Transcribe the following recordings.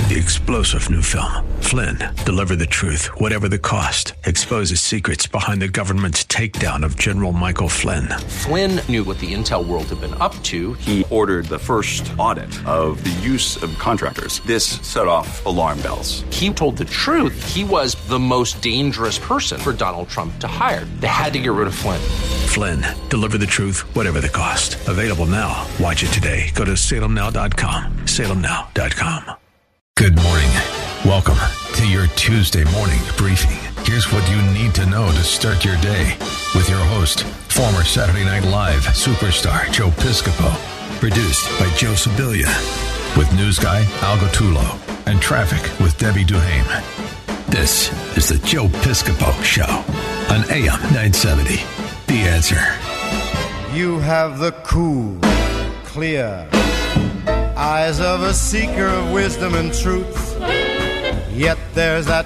the explosive new film, Flynn, Deliver the Truth, Whatever the Cost, exposes secrets behind the government's takedown of General Michael Flynn. Flynn knew what the intel world had been up to. He ordered the first audit of the use of contractors. This set off alarm bells. He told the truth. He was the most dangerous person for Donald Trump to hire. They had to get rid of Flynn. Flynn, Deliver the Truth, Whatever the Cost. Available now. Watch it today. Go to salemnow.com. salemnow.com. Good morning. Welcome to your Tuesday morning briefing. Here's what you need to know to start your day with your host, former Saturday Night Live superstar Joe Piscopo. Produced by Joe Sibilia. With news guy Al Gattullo and traffic with Debbie Duhame. This is the Joe Piscopo Show on AM 970. The Answer. You have the cool, clear eyes of a seeker of wisdom and truth. Yet there's that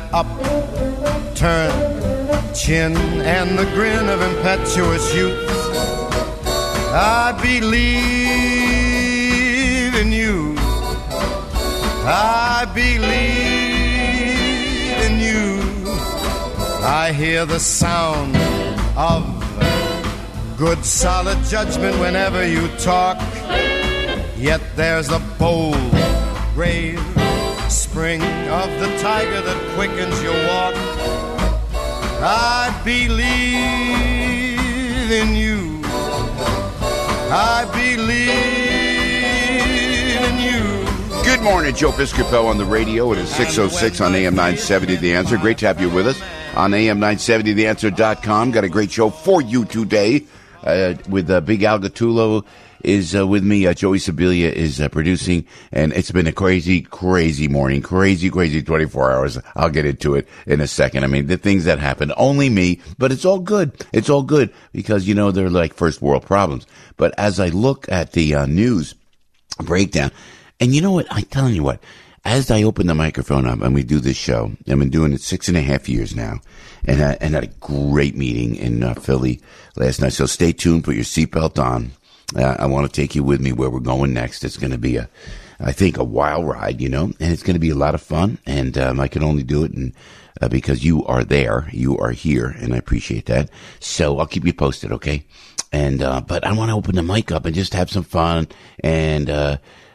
upturned chin and the grin of impetuous youth. I believe in you. I believe in you. I hear the sound of good solid judgment whenever you talk. Yet there's the bold, brave spring of the tiger that quickens your walk. I believe in you. I believe in you. Good morning, Joe Piscopo on the radio. It is 6:06 on AM 970 The Answer. Great to have you with us on AM970theanswer.com. Got a great show for you today with Big Al Gattullo is with me. Joey Sibilia is producing, and it's been a crazy, crazy morning. Crazy 24 hours. I'll get into it in a second. I mean, the things that happen, only me, but it's all good. It's all good because, you know, they're like first world problems. But as I look at the news breakdown, and you know what? I'm telling you what, as I open the microphone up and we do this show, I've been doing it 6.5 years now, and had a great meeting in Philly last night. So stay tuned, put your seatbelt on. I want to take you with me where we're going next. It's going to be I think a wild ride, you know, and it's going to be a lot of fun. And I can only do it because you are there, you are here, and I appreciate that. So I'll keep you posted, okay? And but I want to open the mic up and just have some fun. And Joe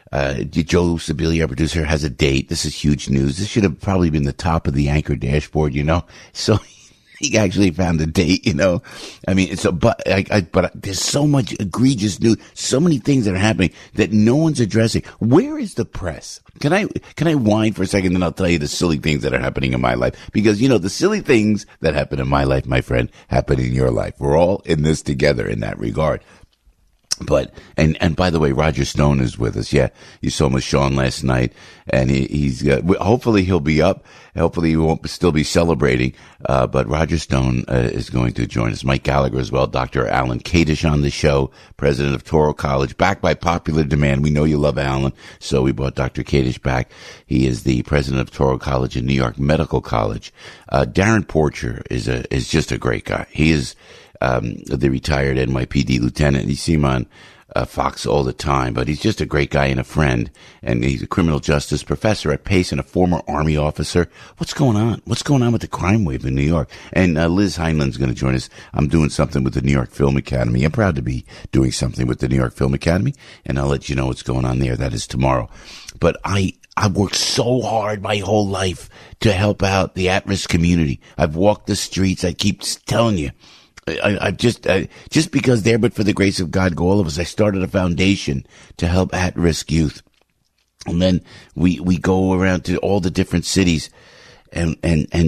Sibilia, our producer, has a date. This is huge news. This should have probably been the top of the anchor dashboard, you know. So he actually found a date, you know. I mean, but there's so much egregious news, so many things that are happening that no one's addressing. Where is the press? Can I whine for a second, and I'll tell you the silly things that are happening in my life? Because, you know, the silly things that happen in my life, my friend, happen in your life. We're all in this together in that regard. But, and by the way, Roger Stone is with us. Yeah, you saw him with Sean last night, and he's hopefully he'll be up. Hopefully he won't still be celebrating. But Roger Stone is going to join us. Mike Gallagher as well. Dr. Alan Kadish on the show, president of Touro College, back by popular demand. We know you love Alan, so we brought Dr. Kadish back. He is the president of Touro College and New York Medical College. Darren Porcher is just a great guy. He is the retired NYPD lieutenant. You see him on Fox all the time, but he's just a great guy and a friend, and he's a criminal justice professor at Pace and a former Army officer. What's going on? What's going on with the crime wave in New York? And Liz Heinlen's going to join us. I'm doing something with the New York Film Academy. I'm proud to be doing something with the New York Film Academy, and I'll let you know what's going on there. That is tomorrow. But I've worked so hard my whole life to help out the at-risk community. I've walked the streets. I keep telling you. I've just because there, but for the grace of God, go all of us. I started a foundation to help at-risk youth. And then we go around to all the different cities. And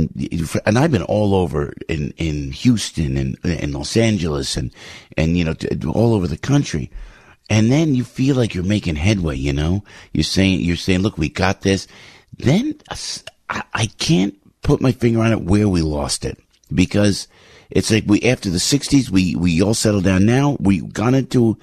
I've been all over in Houston and Los Angeles and, you know, all over the country. And then you feel like you're making headway, you know, you're saying, look, we got this. Then I can't put my finger on it where we lost it, because it's like after the 60s, we all settled down. Now we gone into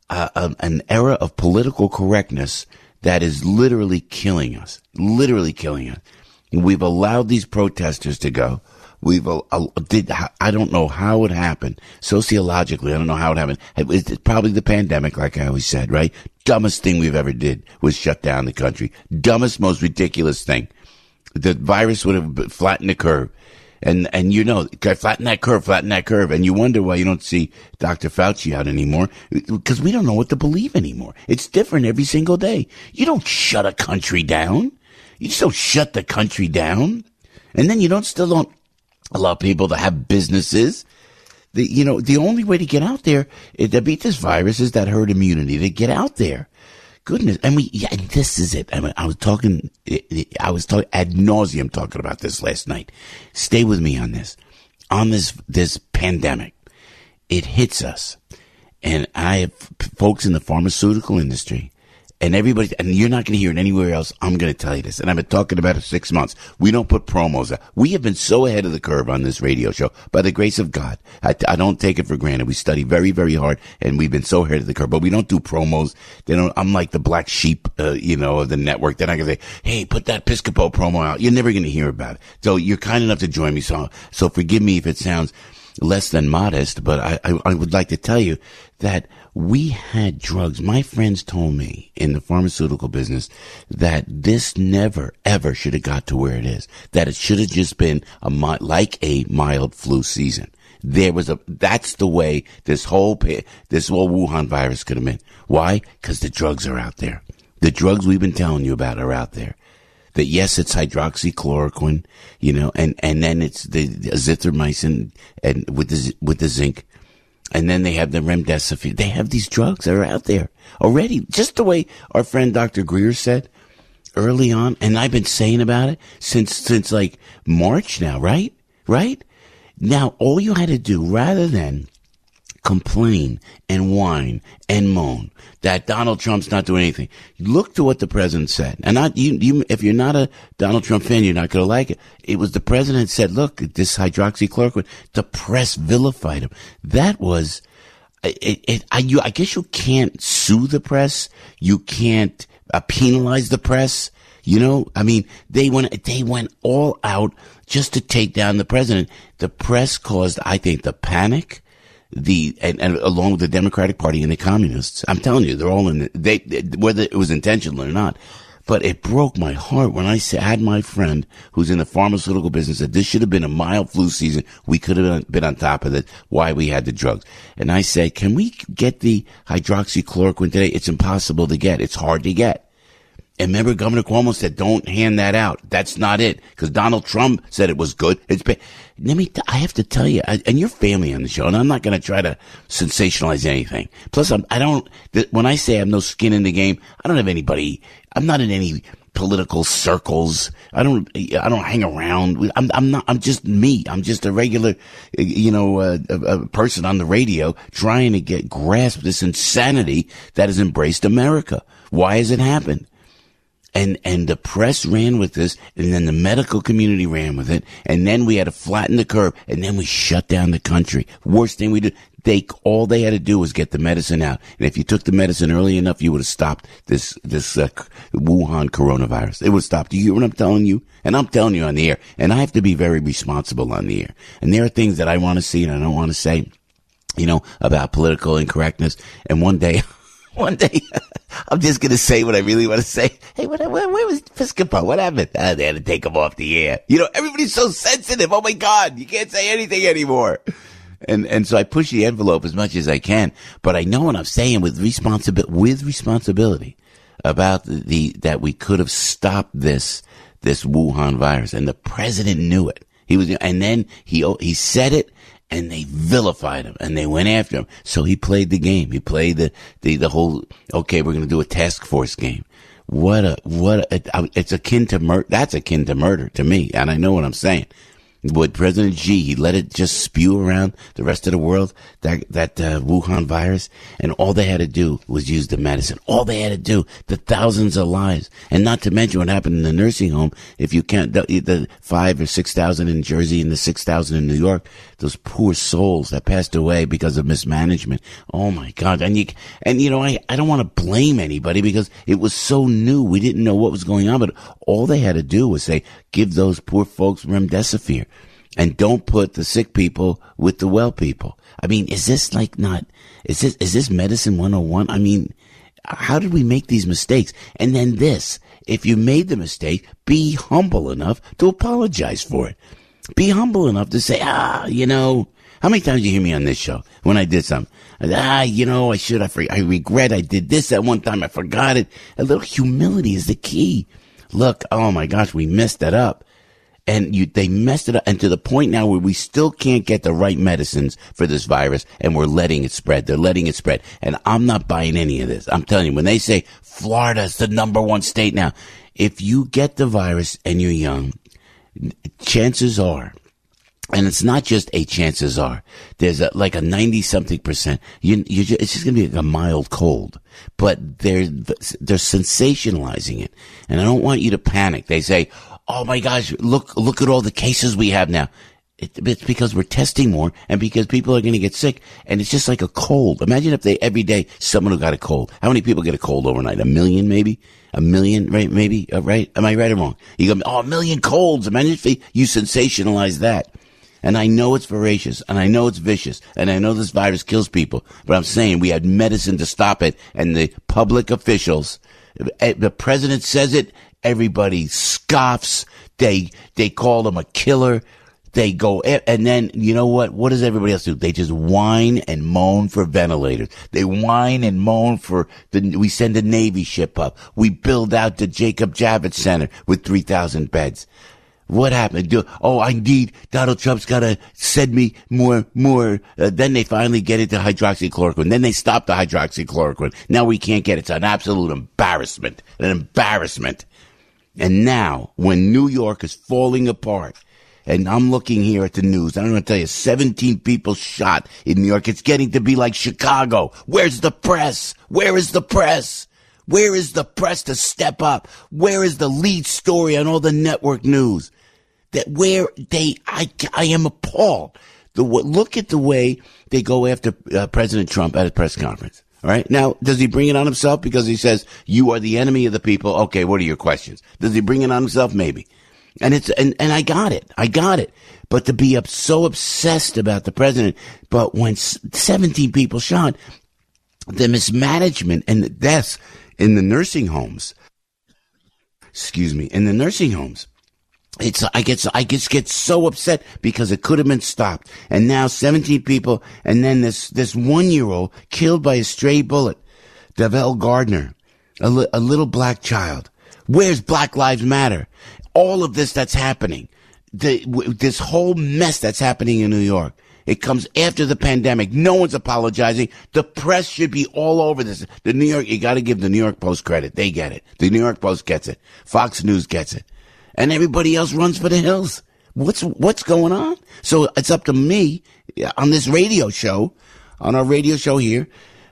an era of political correctness that is literally killing us. We've allowed these protesters to go. I don't know how it happened. Sociologically, I don't know how it happened. It's probably the pandemic, like I always said, right? Dumbest thing we've ever did was shut down the country. Dumbest, most ridiculous thing. The virus would have flattened the curve. And flatten that curve. And you wonder why you don't see Dr. Fauci out anymore. Because we don't know what to believe anymore. It's different every single day. You don't shut a country down. You just don't shut the country down. And then you still don't allow people to have businesses. The only way to get out there to beat this virus is that herd immunity, to get out there. Goodness. And this is it. I was talking ad nauseum talking about this last night. Stay with me on this. On this pandemic, it hits us. And I have folks in the pharmaceutical industry and everybody, and you're not going to hear it anywhere else. I'm going to tell you this. And I've been talking about it 6 months. We don't put promos out. We have been so ahead of the curve on this radio show by the grace of God. I don't take it for granted. We study very, very hard and we've been so ahead of the curve, but we don't do promos. I'm like the black sheep, of the network. They're not going to say, hey, put that Piscopo promo out. You're never going to hear about it. So you're kind enough to join me. So forgive me if it sounds less than modest, but I would like to tell you that we had drugs. My friends told me in the pharmaceutical business that this never, ever should have got to where it is. That it should have just been like a mild flu season. That's the way this whole Wuhan virus could have been. Why? Because the drugs are out there. The drugs we've been telling you about are out there. That yes, it's hydroxychloroquine, and then it's the azithromycin and with the zinc. And then they have the remdesivir. They have these drugs that are out there already. Just the way our friend Dr. Greer said early on. And I've been saying about it since like March now, right? Right? Now, all you had to do rather than complain and whine and moan that Donald Trump's not doing anything. Look to what the president said. And if you're not a Donald Trump fan, you're not going to like it. It was the president said, look, this hydroxychloroquine, the press vilified him. That was, I guess you can't sue the press. You can't penalize the press. They went all out just to take down the president. The press caused, I think, the panic. And along with the Democratic Party and the communists, I'm telling you, they're all in it. Whether it was intentional or not. But it broke my heart when I had my friend who's in the pharmaceutical business that this should have been a mild flu season. We could have been on top of it. Why we had the drugs. And I said, can we get the hydroxychloroquine today? It's impossible to get. It's hard to get. And remember, Governor Cuomo said, don't hand that out. That's not it. Because Donald Trump said it was good. I have to tell you, and your family on the show, and I'm not going to try to sensationalize anything. Plus, when I say I have no skin in the game, I don't have anybody, I'm not in any political circles. I don't hang around. I'm just me. I'm just a regular, a person on the radio trying to grasp this insanity that has embraced America. Why has it happened? And the press ran with this, and then the medical community ran with it, and then we had to flatten the curve, and then we shut down the country. Worst thing we did, all they had to do was get the medicine out. And if you took the medicine early enough, you would have stopped this Wuhan coronavirus. It would have stopped. You hear what I'm telling you? And I'm telling you on the air. And I have to be very responsible on the air. And there are things that I want to see and I don't want to say, about political incorrectness. And one day, I'm just going to say what I really want to say. Hey, where was Piscopo? What happened? They had to take him off the air. Everybody's so sensitive. Oh my God. You can't say anything anymore. And so I push the envelope as much as I can, but I know what I'm saying with responsibility about that we could have stopped this Wuhan virus, and the president knew it. And then he said it, and they vilified him, and they went after him. So he played the game. He played the whole, okay, we're going to do a task force game. It's akin to murder. That's akin to murder to me, and I know what I'm saying. With President Xi, he let it just spew around the rest of the world, that Wuhan virus, and all they had to do was use the medicine. All they had to do, the thousands of lives, and not to mention what happened in the nursing home. If you can't, the 5,000 or 6,000 in Jersey and the 6,000 in New York, those poor souls that passed away because of mismanagement. Oh my God. And I don't want to blame anybody because it was so new. We didn't know what was going on, but all they had to do was say, give those poor folks remdesivir. and don't put the sick people with the well people. I mean, is this medicine 101? I mean, how did we make these mistakes? And then this, if you made the mistake, be humble enough to apologize for it. Be humble enough to say, how many times do you hear me on this show when I did something? I regret I did this at one time. I forgot it. A little humility is the key. Look, oh my gosh, we messed that up. And they messed it up. And to the point now where we still can't get the right medicines for this virus, and we're letting it spread. They're letting it spread. And I'm not buying any of this. I'm telling you, when they say Florida's the #1 state now, if you get the virus and you're young, chances are, and it's not just chances are, there's like a 90-something%. It's just going to be like a mild cold, but they're sensationalizing it. And I don't want you to panic. They say, oh my gosh, look at all the cases we have now. It's because we're testing more and because people are going to get sick, and it's just like a cold. Imagine if every day someone who got a cold. How many people get a cold overnight? 1 million maybe? 1 million, right? Maybe, right? Am I right or wrong? You go, 1 million colds. Imagine if you sensationalize that. And I know it's voracious, and I know it's vicious, and I know this virus kills people, but I'm saying we had medicine to stop it, and the public officials, the president says it, everybody scoffs, they call him a killer, they go, and then, you know what? What does everybody else do? They just whine and moan for ventilators. They whine and moan we send a Navy ship up. We build out the Jacob Javits Center with 3,000 beds. What happened? Donald Trump's got to send me more. Then they finally get it to hydroxychloroquine. Then they stop the hydroxychloroquine. Now we can't get it. It's an absolute embarrassment. And now, when New York is falling apart, and I'm looking here at the news, I'm going to tell you, 17 people shot in New York. It's getting to be like Chicago. Where's the press? Where is the press? Where is the press to step up? Where is the lead story on all the network news? I am appalled. Look at the way they go after President Trump at a press conference. All right. Now, does he bring it on himself because he says, you are the enemy of the people? Okay. What are your questions? Does he bring it on himself? Maybe. And I got it. But to be so obsessed about the president, but when 17 people shot, the mismanagement and the deaths in the nursing homes, I just get so upset because it could have been stopped. And now 17 people, and then this 1-year-old killed by a stray bullet. Davell Gardner, a little black child. Where's Black Lives Matter? All of this that's happening, this whole mess that's happening in New York. It comes after the pandemic. No one's apologizing. The press should be all over this. You got to give the New York Post credit. They get it. The New York Post gets it. Fox News gets it. And everybody else runs for the hills. What's going on? So it's up to me on this radio show, on our radio show here,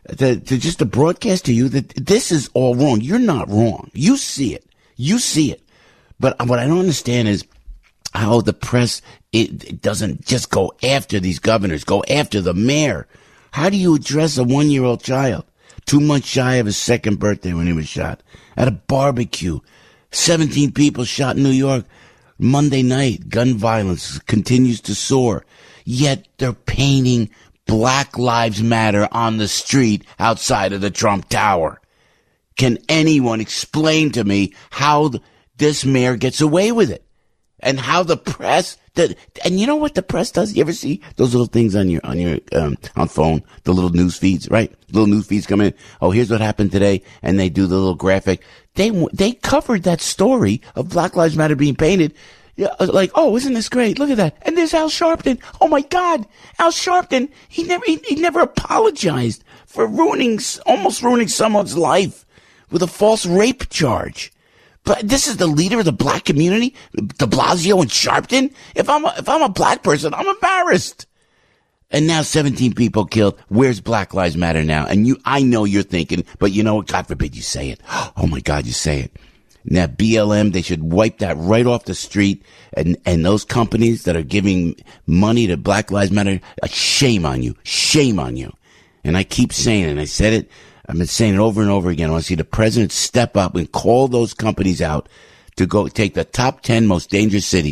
to broadcast to you that this is all wrong. You're not wrong. You see it. But what I don't understand is how the press, it doesn't just go after these governors, go after the mayor. How do you address a 1-year-old child, 2 months shy of his 2nd birthday when he was shot, at a barbecue? 17 people shot in New York. Monday night, gun violence continues to soar. Yet they're painting Black Lives Matter on the street outside of the Trump Tower. Can anyone explain to me how this mayor gets away with it? And how the press, and you know what the press does? You ever see those little things on your phone, the little news feeds, right? Little news feeds come in. Oh, here's what happened today. And they do the little graphic. They covered that story of Black Lives Matter being painted. Like, oh, isn't this great? Look at that. And there's Al Sharpton. Oh my God. Al Sharpton. He never apologized for almost ruining someone's life with a false rape charge. But this is the leader of the black community, de Blasio and Sharpton. If I'm a black person, I'm embarrassed. And now 17 people killed. Where's Black Lives Matter now? And I know you're thinking, but you know what? God forbid you say it. Oh my God, you say it. Now BLM, they should wipe that right off the street. And those companies that are giving money to Black Lives Matter, shame on you. Shame on you. And I keep saying it, and I said it. I've been saying it over and over again. I want to see the president step up and call those companies out to go take the top 10 most dangerous cities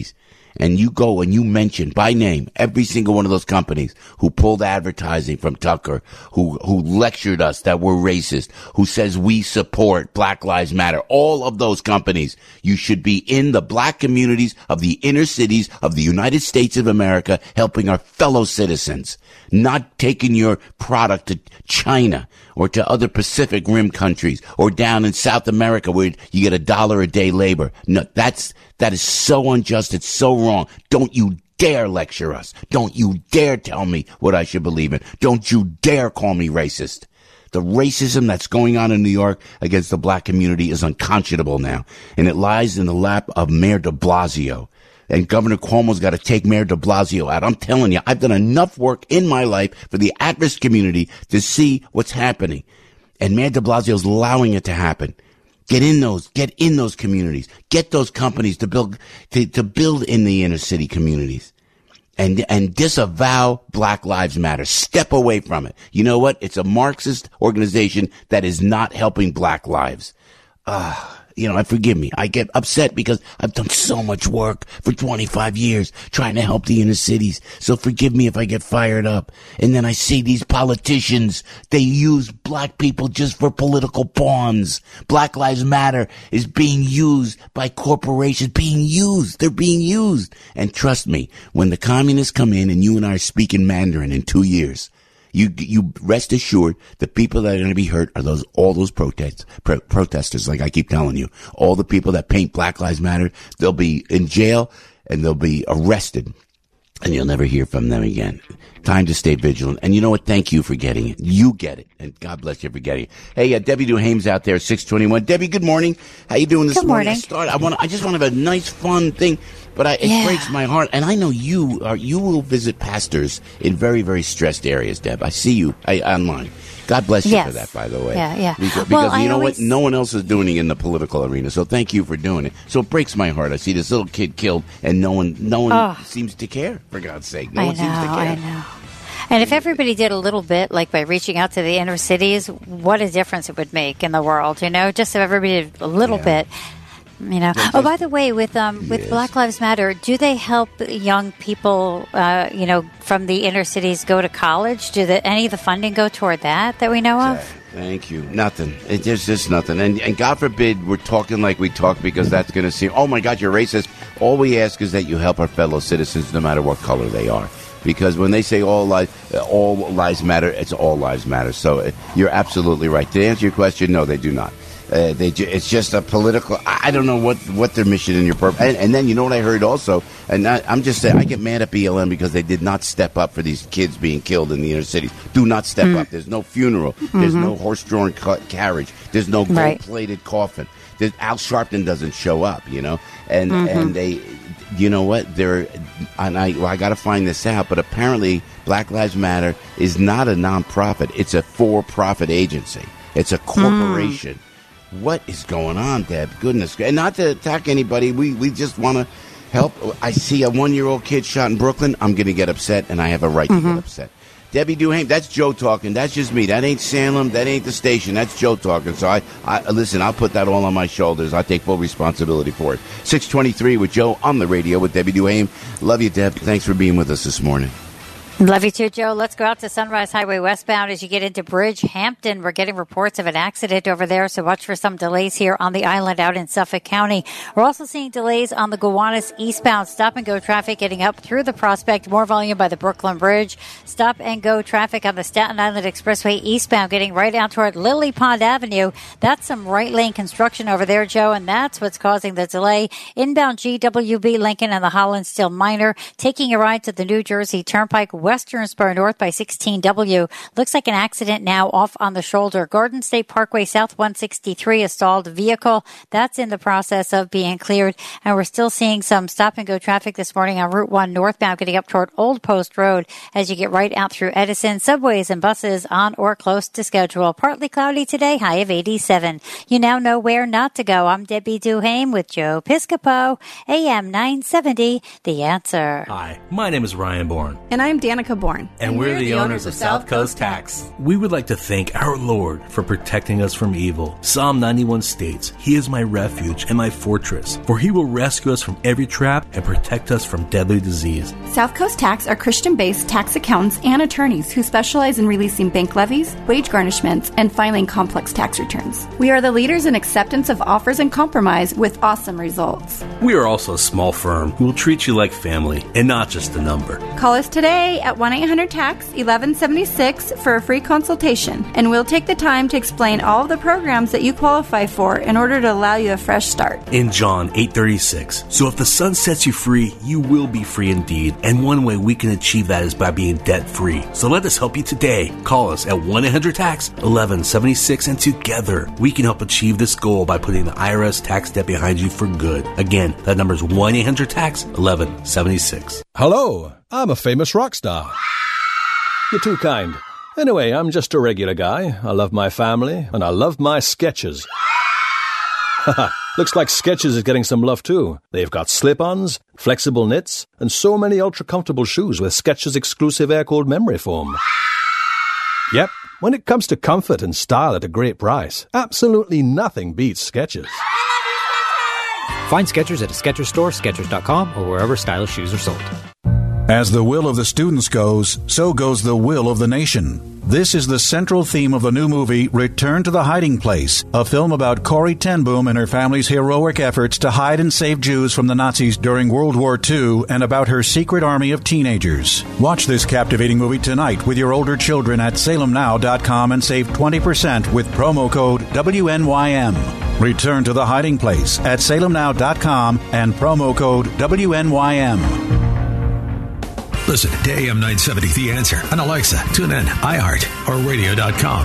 and you go and you mention by name every single one of those companies who pulled advertising from Tucker, who lectured us that we're racist, who says we support Black Lives Matter, all of those companies, you should be in the black communities of the inner cities of the United States of America, helping our fellow citizens, not taking your product to China or to other Pacific Rim countries or down in South America where you get $1 a day labor. No, that is so unjust. It's so wrong. Don't you dare lecture us. Don't you dare tell me what I should believe in. Don't you dare call me racist. The racism that's going on in New York against the black community is unconscionable now, and it lies in the lap of Mayor de Blasio. And Governor Cuomo's got to take Mayor de Blasio out. I'm telling you, I've done enough work in my life for the at-risk community to see what's happening. And Mayor de Blasio's allowing it to happen. Get in those communities. Get those companies to build in the inner city communities. And disavow Black Lives Matter. Step away from it. You know what? It's a Marxist organization that is not helping black lives. Forgive me. I get upset because I've done so much work for 25 years trying to help the inner cities. So forgive me if I get fired up. And then I see these politicians, they use black people just for political pawns. Black Lives Matter is being used by corporations. They're being used. And trust me, when the communists come in and you and I are speaking Mandarin in 2 years, you rest assured the people that are going to be hurt are all those protesters, like I keep telling you. All the people that paint Black Lives Matter, they'll be in jail and they'll be arrested, and you'll never hear from them again. Time to stay vigilant. And you know what? Thank you for getting it. You get it. And God bless you for getting it. Hey, Debbie Duhame's out there, 621. Debbie, good morning. How you doing this morning? I just want to have a nice, fun thing. But it breaks my heart. And I know you will visit pastors in very, very stressed areas, Deb. I see you online. God bless you for that, by the way. Yeah. Because you know what? No one else is doing it in the political arena. So thank you for doing it. So it breaks my heart. I see this little kid killed, and no one seems to care, for God's sake. No one seems to care. I know. And if everybody did a little bit, like by reaching out to the inner cities, what a difference it would make in the world, Just if everybody did a little bit. Oh, by the way, with Black Lives Matter, do they help young people, from the inner cities go to college? Any of the funding go toward that we know of? Thank you. Nothing. There's just nothing. And God forbid we're talking like we talk, because that's going to seem, oh my God, you're racist. All we ask is that you help our fellow citizens no matter what color they are. Because when they say all lives matter, it's all lives matter. So you're absolutely right. To answer your question, no, they do not. It's just a political. I don't know what their mission and your purpose. And then you know what I heard also, and I'm just saying I get mad at BLM because they did not step up for these kids being killed in the inner cities. Do not step up. There's no funeral. There's no horse-drawn carriage. There's no gold-plated coffin. Al Sharpton doesn't show up. And they. You know what? I got to find this out, but apparently Black Lives Matter is not a nonprofit. It's a for-profit agency. It's a corporation. What is going on, Deb? Goodness. And not to attack anybody. We just want to help. I see a 1-year-old kid shot in Brooklyn. I'm going to get upset, and I have a right to get upset. Debbie Duhame, that's Joe talking. That's just me. That ain't Salem. That ain't the station. That's Joe talking. So I listen, I'll put that all on my shoulders. I take full responsibility for it. 623 with Joe on the radio with Debbie Duhame. Love you, Deb. Thanks for being with us this morning. Love you too, Joe. Let's go out to Sunrise Highway westbound as you get into Bridgehampton. We're getting reports of an accident over there, so watch for some delays here on the island out in Suffolk County. We're also seeing delays on the Gowanus eastbound stop-and-go traffic getting up through the Prospect. More volume by the Brooklyn Bridge. Stop-and-go traffic on the Staten Island Expressway eastbound getting right out toward Lily Pond Avenue. That's some right-lane construction over there, Joe, and that's what's causing the delay. Inbound GWB Lincoln and the Holland still minor. Taking a ride to the New Jersey Turnpike Western Spur North by 16W. Looks like an accident now off on the shoulder. Garden State Parkway South 163, a stalled vehicle. That's in the process of being cleared. And we're still seeing some stop-and-go traffic this morning on Route 1 northbound getting up toward Old Post Road as you get right out through Edison. Subways and buses on or close to schedule. Partly cloudy today, high of 87. You now know where not to go. I'm Debbie Duhame with Joe Piscopo, AM 970, The Answer. Hi, my name is Ryan Bourne. And I'm Dana Danica Bourne. And we're the owners of South Coast Tax. We would like to thank our Lord for protecting us from evil. Psalm 91 states, He is my refuge and my fortress, for He will rescue us from every trap and protect us from deadly disease. South Coast Tax are Christian-based tax accountants and attorneys who specialize in releasing bank levies, wage garnishments, and filing complex tax returns. We are the leaders in acceptance of offers and compromise with awesome results. We are also a small firm who will treat you like family and not just a number. Call us today at 1-800-TAX-1176 for a free consultation, and we'll take the time to explain all of the programs that you qualify for in order to allow you a fresh start. In John 8:36, so if the Son sets you free, you will be free indeed. And one way we can achieve that is by being debt-free. So let us help you today. Call us at 1-800-TAX-1176, and together we can help achieve this goal by putting the IRS tax debt behind you for good. Again, that number is 1-800-TAX-1176. Hello, I'm a famous rock star. You're too kind. Anyway, I'm just a regular guy. I love my family, and I love my Skechers. Looks like Skechers is getting some love too. They've got slip-ons, flexible knits, and so many ultra-comfortable shoes with Skechers exclusive air-cooled memory foam. Yep, when it comes to comfort and style at a great price, absolutely nothing beats Skechers. Find Skechers at a Skechers store, Skechers.com, or wherever stylish shoes are sold. As the will of the students goes, so goes the will of the nation. This is the central theme of the new movie, Return to the Hiding Place, a film about Corrie ten Boom and her family's heroic efforts to hide and save Jews from the Nazis during World War II and about her secret army of teenagers. Watch this captivating movie tonight with your older children at salemnow.com and save 20% with promo code WNYM. Return to the Hiding Place at salemnow.com and promo code WNYM. Listen to AM 970 The Answer on Alexa, TuneIn, iHeart, or radio.com.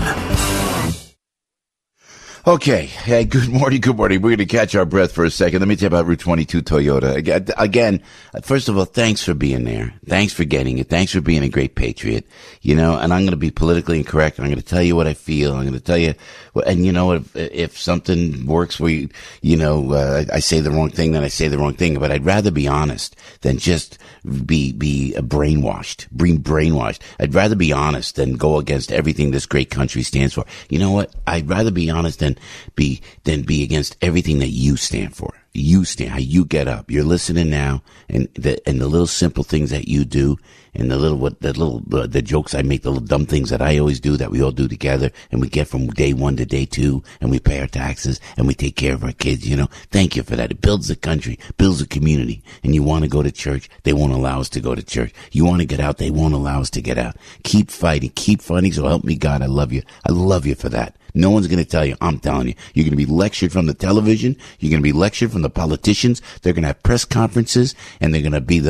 Okay. Hey, good morning. Good morning. We're going to catch our breath for a second. Let me tell you about Route 22 Toyota. Again, first of all, thanks for being there. Thanks for getting it. Thanks for being a great patriot. You know, and I'm going to be politically incorrect. I'm going to tell you what I feel. I'm going to tell you, and you know, if something works where you know, I say the wrong thing, then I say the wrong thing. But I'd rather be honest than just be brainwashed. I'd rather be honest than go against everything this great country stands for. You know what? I'd rather be honest than be against everything that you stand for. You stand, how you get up. You're listening now, and the little simple things that you do, and the jokes I make, the little dumb things that I always do, that we all do together, and we get from day one to day two, and we pay our taxes, and we take care of our kids, you know. Thank you for that. It builds the country, builds the community. And you want to go to church, they won't allow us to go to church. You want to get out, they won't allow us to get out. Keep fighting, so help me God, I love you. I love you for that. No one's going to tell you. I'm telling you. You're going to be lectured from the television. You're going to be lectured from the politicians. They're going to have press conferences, and they're going to be the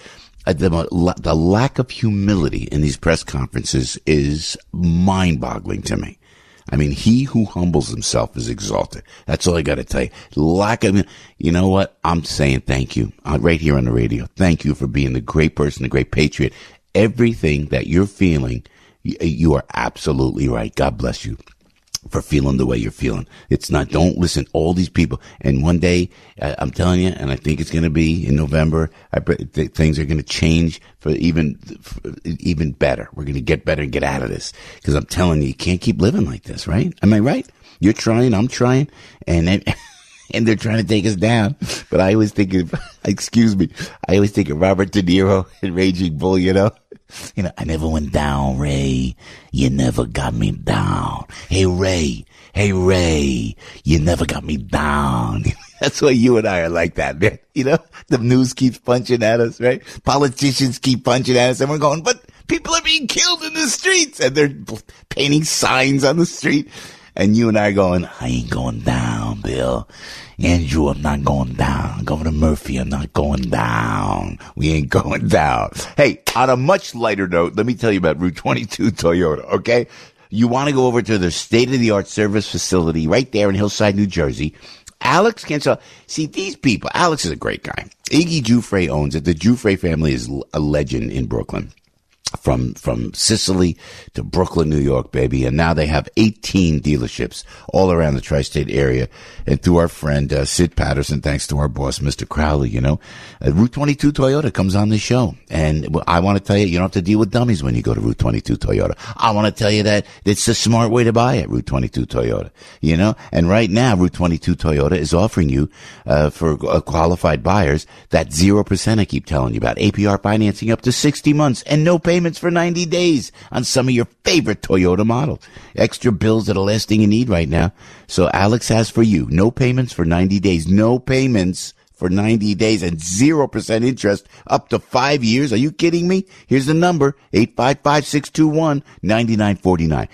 lack of humility in these press conferences is mind-boggling to me. I mean, he who humbles himself is exalted. That's all I got to tell you. You know what? I'm saying thank you right here on the radio. Thank you for being the great person, the great patriot. Everything that you're feeling, you are absolutely right. God bless you for feeling the way you're feeling. It's not, don't listen, all these people. And one day, I'm telling you, and I think it's going to be in November, things are going to change for even better. We're going to get better and get out of this. Because I'm telling you can't keep living like this, right? Am I right? You're trying, I'm trying, and they're trying to take us down. But I always think of, I always think of Robert De Niro in Raging Bull, you know? I never went down, Ray. You never got me down. Hey, Ray, you never got me down. That's why you and I are like that, man. You know, the news keeps punching at us, right? Politicians keep punching at us, and we're going, but people are being killed in the streets, and they're painting signs on the street. And you and I are going, I ain't going down, Bill. Andrew, I'm not going down. Governor Murphy, I'm not going down. We ain't going down. Hey, on a much lighter note, let me tell you about Route 22 Toyota, okay? You want to go over to their state-of-the-art service facility right there in Hillside, New Jersey. Alex Cancel. See, these people, Alex is a great guy. Iggy Giuffre owns it. The Giuffre family is a legend in Brooklyn. from Sicily to Brooklyn, New York, baby. And now they have 18 dealerships all around the tri-state area. And through our friend Sid Patterson, thanks to our boss, Mr. Crowley, Route 22 Toyota comes on the show. And I want to tell you, you don't have to deal with dummies when you go to Route 22 Toyota. I want to tell you that it's the smart way to buy it, Route 22 Toyota, And right now, Route 22 Toyota is offering you, for qualified buyers, that 0% I keep telling you about. APR financing up to 60 months and no payments for 90 days on some of your favorite Toyota models. Extra bills are the last thing you need right now. So Alex has for you, no payments for 90 days, no payments for 90 days and 0% interest up to 5 years. Are you kidding me? Here's the number, 855-621-9949.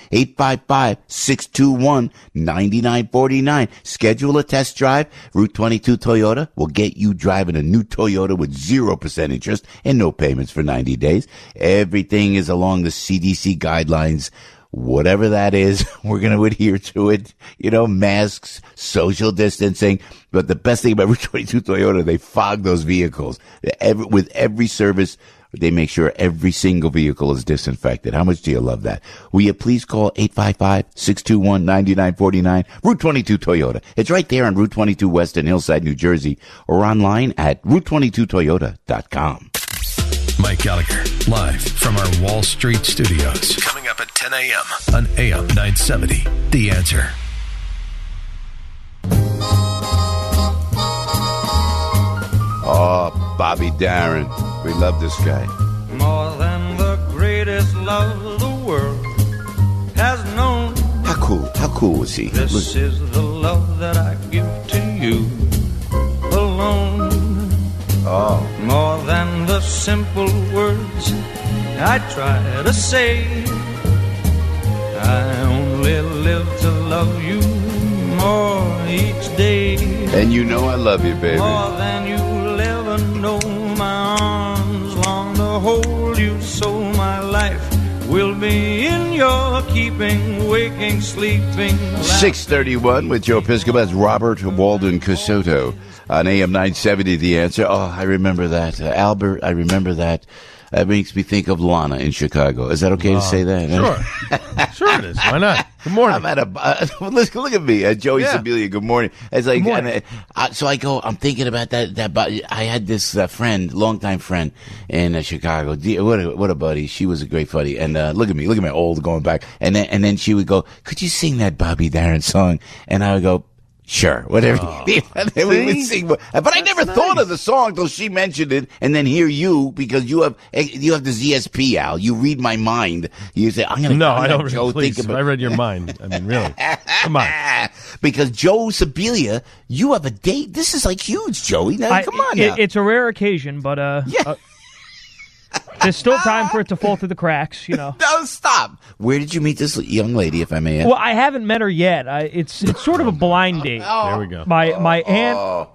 855-621-9949. Schedule a test drive. Route 22 Toyota will get you driving a new Toyota with 0% interest and no payments for 90 days. Everything is along the CDC guidelines. Whatever that is, we're going to adhere to it. Masks, social distancing. But the best thing about Route 22 Toyota, they fog those vehicles. With every service, they make sure every single vehicle is disinfected. How much do you love that? Will you please call 855-621-9949? Route 22 Toyota. It's right there on Route 22 West in Hillside, New Jersey, or online at route22toyota.com. Mike Gallagher, live from our Wall Street studios. Coming up at 10 a.m. on AM 970. The Answer. Oh, Bobby Darin. We love this guy. More than the greatest love the world has known. How cool was he? This is the love that I give to you alone. Oh. More than the simple words I try to say. I only live to love you more each day. And I love you, baby. More than you'll ever know. My arms long to hold you, so my life will be in your keeping, waking, sleeping. 631 with Joe Piscopo. That's Robert Walden Casotto on AM 970, The Answer. Oh, I remember that. Albert, I remember that. That makes me think of Lana in Chicago. Is that okay to say that? Sure. Sure it is. Why not? Good morning. I'm at look at me, Joey Sibilia. Good morning. It's like, so I go, I'm thinking about that. I had this friend, longtime friend in Chicago. What a buddy. She was a great buddy. And look at me, old going back. And then she would go, could you sing that Bobby Darin song? And I would go, sure, whatever. We would sing, but I never thought of the song till she mentioned it, and then here because you have the ZSP, Al. You read my mind. You say, I don't please. I read your mind. I mean, really. Come on. Because Joe Sibilia, you have a date. This is like huge, Joey. Now, come on now. It's a rare occasion, but there's still time for it to fall through the cracks, No, stop. Where did you meet this young lady, if I may ask? Well, I haven't met her yet. It's sort of a blind date. There we go. My aunt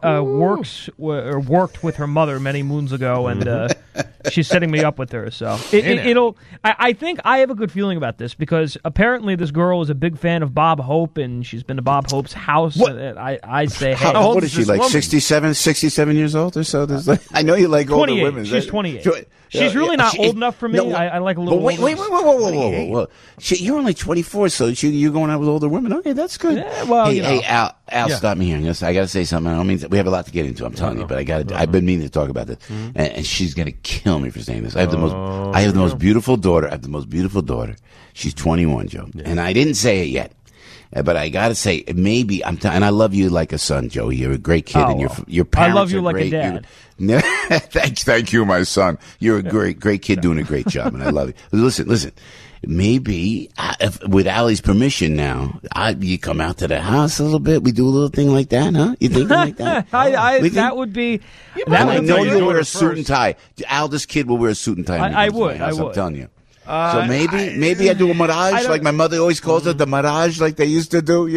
worked with her mother many moons ago, and she's setting me up with her. So I think I have a good feeling about this because apparently this girl is a big fan of Bob Hope, and she's been to Bob Hope's house. I say, hey, how old is she? Like 67 years old or so? I know you like older women. She's 28. She's really not old enough for me. No, I like a little. Wait, whoa. You're only 24, so you're going out with older women. Okay, that's good. Yeah, well, hey, Al, stop me here. I got to say something. I don't mean we have a lot to get into. I'm telling you, but I've been meaning to talk about this, and she's gonna kill me for saying this. I have the most beautiful daughter. I have the most beautiful daughter. She's 21, Joe, and I didn't say it yet. But I gotta say, maybe and I love you like a son, Joey. You're a great kid, and your parents. I love you are like great. a dad. Thank you, my son. You're a great kid doing a great job, and I love you. Listen. Maybe with Allie's permission now, you come out to the house a little bit. We do a little thing like that, huh? You think like that? That would be. I know you'll wear a suit and tie. Al, this kid will wear a suit and tie. I would. I'm telling you. So maybe I do a mirage, like my mother always calls it, the mirage, like they used to do,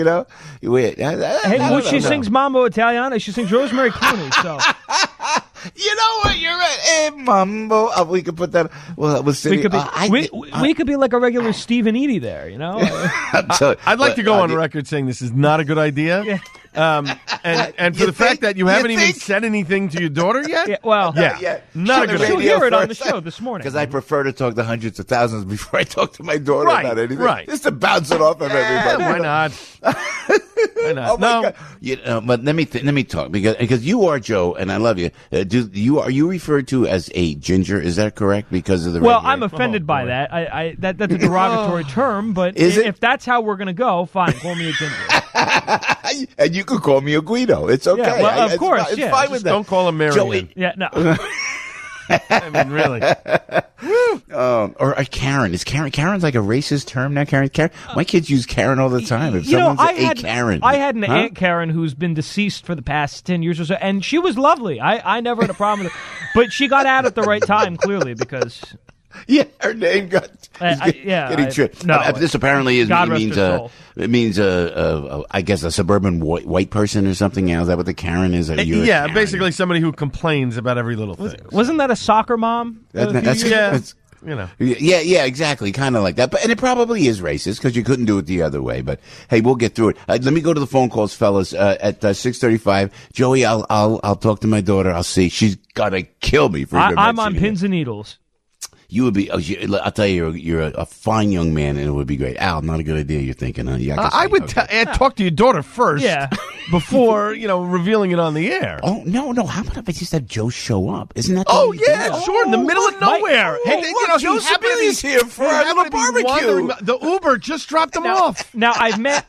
She sings Mambo Italiano. She sings Rosemary Clooney, so. You know what? You're right. Hey, Mambo. We could put that. Well, we could be like a regular Stephen Eady there, I'd like to go on record saying this is not a good idea. Yeah. And for the fact that you haven't even said anything to your daughter yet? Yeah, well, not a good she'll idea. hear it on the show this morning. Because I prefer to talk to hundreds of thousands before I talk to my daughter about anything. Right. Just to bounce it off of everybody. Why not? Why not? Oh my God. But let me talk because you are Joe, and I love you. Are you referred to as a ginger? Is that correct? Because of the well, red hair? I'm offended by that. That's a derogatory term, but if that's how we're going to go, fine. Call me a ginger. And you could call me a Guido. It's okay. Yeah, well, of course. It's fine with that. Don't call him Marion. Yeah, no. I mean, really. Or a Karen. Is Karen's like a racist term now? Karen. My kids use Karen all the time. If someone's Karen. I had an Aunt Karen who's been deceased for the past 10 years or so, and she was lovely. I never had a problem with her. But she got out at the right time, clearly, because... Yeah, her name got getting tripped. This apparently means I guess a suburban white person or something. Is that what the Karen is? Yeah, basically somebody who complains about every little thing. Wasn't that a soccer mom? That's Yeah, exactly, kind of like that. And it probably is racist because you couldn't do it the other way. But hey, we'll get through it. Let me go to the phone calls, fellas. At 6:35, Joey, I'll talk to my daughter. I'll see. She's gonna kill me for. I'm on pins and needles. You would be. I'll tell you, you're a fine young man, and it would be great. Al, not a good idea. You're thinking, huh? I would talk to your daughter first, before revealing it on the air. Oh no! How about if I just have Joe show up? Isn't that? Sure. In the middle of nowhere. Hey, Joe Sebelius here for our little barbecue. The Uber just dropped them off. Now I've met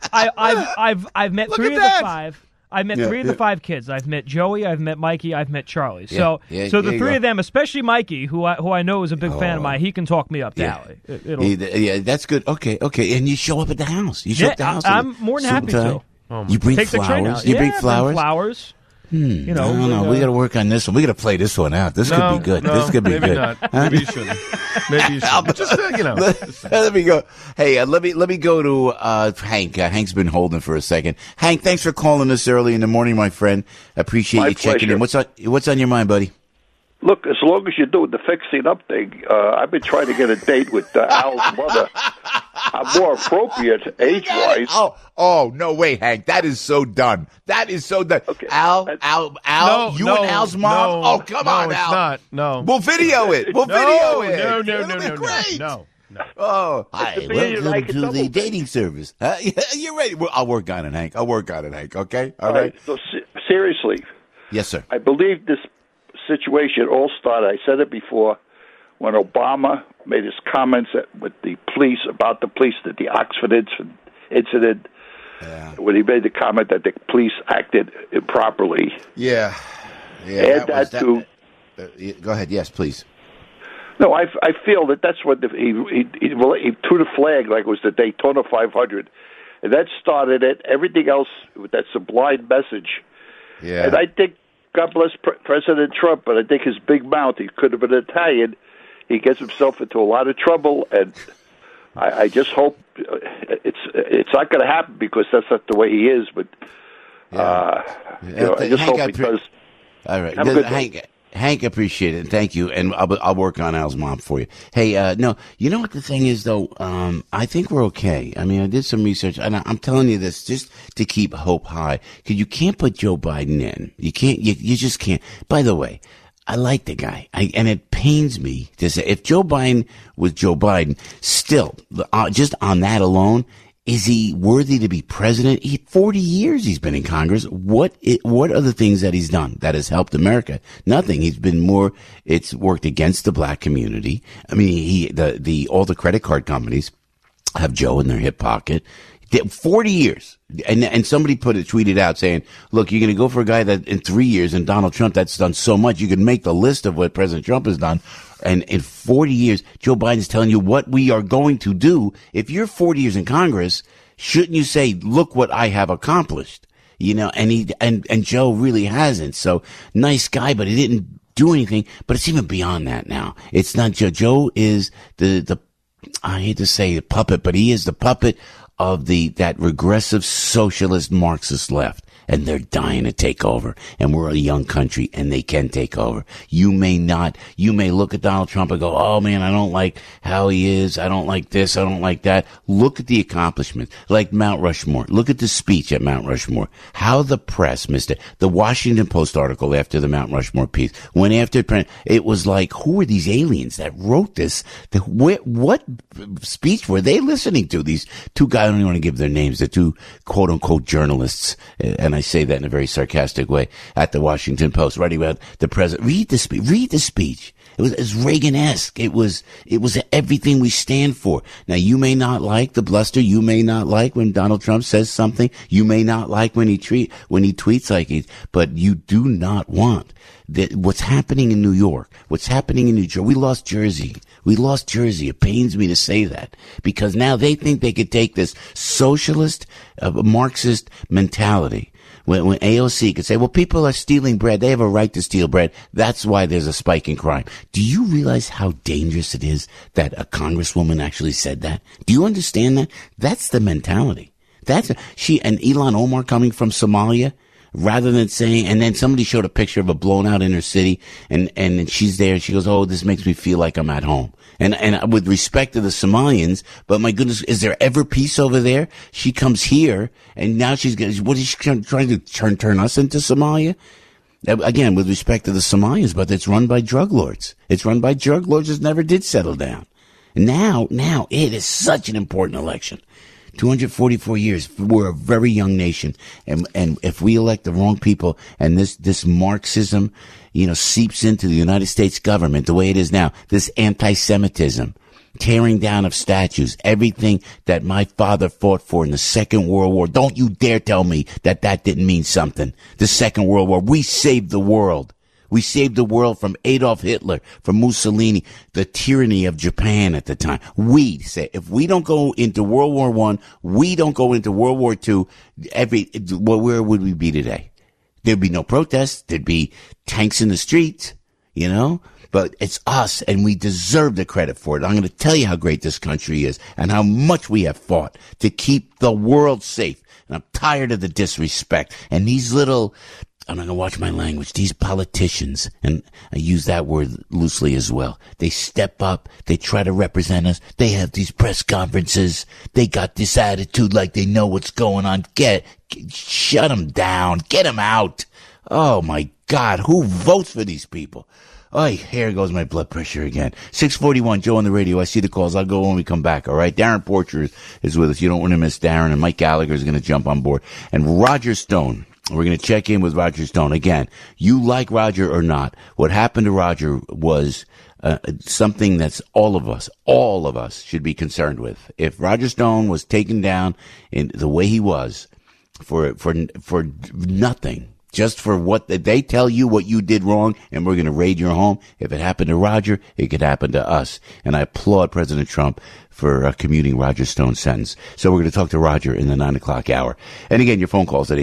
three of the five. I met three of the five kids. I've met Joey, I've met Mikey, I've met Charlie. So the three of them, especially Mikey, who I know is a big fan of mine, he can talk me up to Allie. That's good. Okay. And you show up at the house. You show up at the house. I'm more than happy to. You bring flowers. You bring flowers. Flowers. I don't know. We got to work on this one. We got to play this one out. This could be good. This could be maybe good. Not. Huh? Maybe you shouldn't. Just let me go. Hey, let me go to Hank. Hank's been holding for a second. Hank, thanks for calling us early in the morning, my friend. Appreciate you checking in. What's on your mind, buddy? Look, as long as you're doing the fixing up thing, I've been trying to get a date with Al's mother. I'm more appropriate age-wise. Oh, no, wait, Hank. That is so done. Okay. Al, and Al's mom? Come on, Al. It's not. No. We'll video it. No. Oh, hi. Welcome to the dating service. You're ready. I'll work on it, Hank. Okay? All right. So, seriously. Yes, sir. I believe this situation all started, I said it before, when Obama made his comments with the police, about the police, that the Oxford incident, when he made the comment that the police acted improperly. Yeah. Add that to... Go ahead. Yes, please. No, I feel that's what he threw the flag like it was the Daytona 500. And that started it. Everything else, that sublime message. Yeah. And I think, God bless President Trump, but I think his big mouth, he could have been Italian. He gets himself into a lot of trouble, and I just hope it's not going to happen because that's not the way he is. But I just hope because. All right, Hank, appreciate it, and thank you, and I'll work on Al's mom for you. Hey, no, you know what the thing is though? I think we're okay. I mean, I did some research, and I'm telling you this just to keep hope high, because you can't put Joe Biden in. You can't. You just can't. By the way, I like the guy, and it pains me to say if Joe Biden was Joe Biden, still, just on that alone. Is he worthy to be president? 40 years he's been in Congress. What are the things that he's done that has helped America? Nothing. It's worked against the black community. I mean, all the credit card companies have Joe in their hip pocket. 40 years. And somebody tweeted out saying, look, you're going to go for a guy that in 3 years, and Donald Trump, that's done so much. You can make the list of what President Trump has done. And in 40 years, Joe Biden's telling you what we are going to do. If you're 40 years in Congress, shouldn't you say, look what I have accomplished? And Joe really hasn't. So nice guy, but he didn't do anything. But it's even beyond that now. It's not Joe. Joe is the I hate to say the puppet, but he is the puppet of that regressive socialist Marxist left. and they're dying to take over. And we're a young country, and they can take over. You may look at Donald Trump and go, oh man, I don't like how he is. I don't like this. I don't like that. Look at the accomplishments, like Mount Rushmore. Look at the speech at Mount Rushmore. How the press missed it. The Washington Post article after the Mount Rushmore piece went after print. It was like, who are these aliens that wrote this? What speech were they listening to? These two guys, I don't even want to give their names, the two quote unquote journalists, and I say that in a very sarcastic way, at the Washington Post, writing about the president. Read the speech. It was Reagan-esque. It was everything we stand for. Now, you may not like the bluster. You may not like when Donald Trump says something. You may not like when he tweets like he, but you do not want that. What's happening in New York, what's happening in New Jersey. We lost Jersey. It pains me to say that, because now they think they could take this socialist, Marxist mentality. When AOC could say, well, people are stealing bread. They have a right to steal bread. That's why there's a spike in crime. Do you realize how dangerous it is that a congresswoman actually said that? Do you understand that? That's the mentality. She and Ilhan Omar coming from Somalia, rather than saying, and then somebody showed a picture of a blown out inner city, and she's there and she goes, oh, this makes me feel like I'm at home. And with respect to the Somalians, but my goodness, is there ever peace over there? She comes here, and now what is she trying to turn us into Somalia? Again, with respect to the Somalians, but it's run by drug lords. That never did settle down. Now, it is such an important election. 244 years. We're a very young nation. And if we elect the wrong people and this Marxism, seeps into the United States government the way it is now, this anti-Semitism, tearing down of statues, everything that my father fought for in the Second World War. Don't you dare tell me that didn't mean something. The Second World War. We saved the world. We saved the world from Adolf Hitler, from Mussolini, the tyranny of Japan at the time. We say, if we don't go into World War I, we don't go into World War II, where would we be today? There'd be no protests. There'd be tanks in the streets, But it's us, and we deserve the credit for it. I'm going to tell you how great this country is and how much we have fought to keep the world safe. And I'm tired of the disrespect and these little... I'm going to watch my language. These politicians, and I use that word loosely as well, they step up, they try to represent us, they have these press conferences, they got this attitude like they know what's going on. Shut them down, get them out. Oh my God, who votes for these people? Oh, here goes my blood pressure again. 641, Joe on the radio. I see the calls. I'll go when we come back, all right? Darren Porcher is with us. You don't want to miss Darren, and Mike Gallagher is going to jump on board. And Roger Stone. We're going to check in with Roger Stone. Again, you like Roger or not, what happened to Roger was something that's all of us should be concerned with. If Roger Stone was taken down in the way he was for nothing, just for what they tell you what you did wrong, and we're going to raid your home. If it happened to Roger, it could happen to us. And I applaud President Trump for commuting Roger Stone's sentence. So we're going to talk to Roger in the 9 o'clock hour. And again, your phone calls at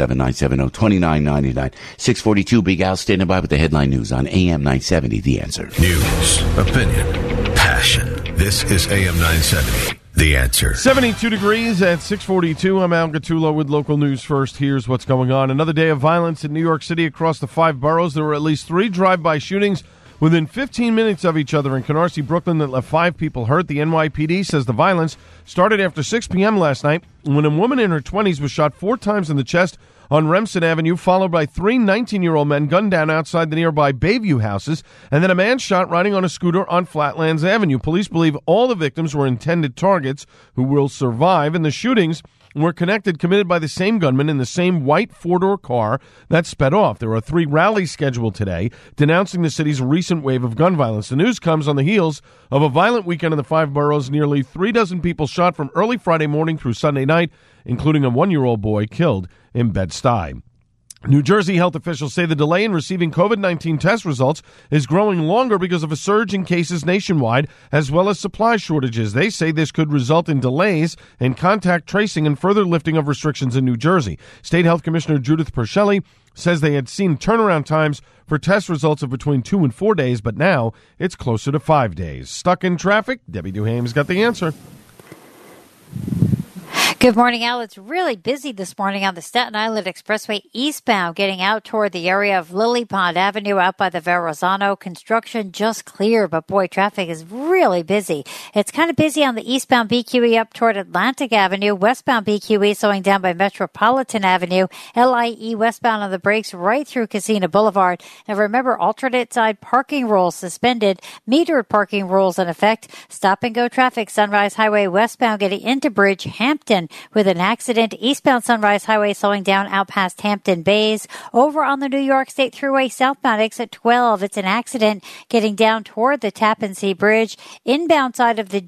877-970-2999. 642, Big Al standing by with the headline news on AM 970, The Answer. News, opinion, passion. This is AM 970. The Answer. 72 degrees at 642. I'm Al Gattullo with local news first. Here's what's going on. Another day of violence in New York City across the 5 boroughs. There were at least 3 drive-by shootings within 15 minutes of each other in Canarsie, Brooklyn, that left 5 people hurt. The NYPD says the violence started after 6 p.m. last night when a woman in her 20s was shot 4 times in the chest on Remsen Avenue, followed by 3 19-year-old men gunned down outside the nearby Bayview houses, and then a man shot riding on a scooter on Flatlands Avenue. Police believe all the victims were intended targets who will survive, and the shootings were committed by the same gunman in the same white 4-door car that sped off. There are 3 rallies scheduled today denouncing the city's recent wave of gun violence. The news comes on the heels of a violent weekend in the 5 boroughs. Nearly 36 people shot from early Friday morning through Sunday night, including a 1-year-old boy killed in Bed-Stuy. New Jersey health officials say the delay in receiving COVID-19 test results is growing longer because of a surge in cases nationwide, as well as supply shortages. They say this could result in delays in contact tracing and further lifting of restrictions in New Jersey. State Health Commissioner Judith Persheli says they had seen turnaround times for test results of between 2 and 4 days, but now it's closer to 5 days. Stuck in traffic? Debbie Duhame's got the answer. Good morning, Al. It's really busy this morning on the Staten Island Expressway eastbound, getting out toward the area of Lily Pond Avenue out by the Verrazano. Construction just clear, but boy, traffic is really busy. It's kind of busy on the eastbound BQE up toward Atlantic Avenue, westbound BQE slowing down by Metropolitan Avenue, LIE westbound on the brakes right through Casino Boulevard. Now remember, alternate side parking rules suspended, metered parking rules in effect. Stop and go traffic, Sunrise Highway westbound getting into Bridge Hampton with an accident. Eastbound Sunrise Highway slowing down out past Hampton Bays. Over on the New York State Thruway southbound exit 12, it's an accident getting down toward the Tappan Zee Bridge. Inbound side of the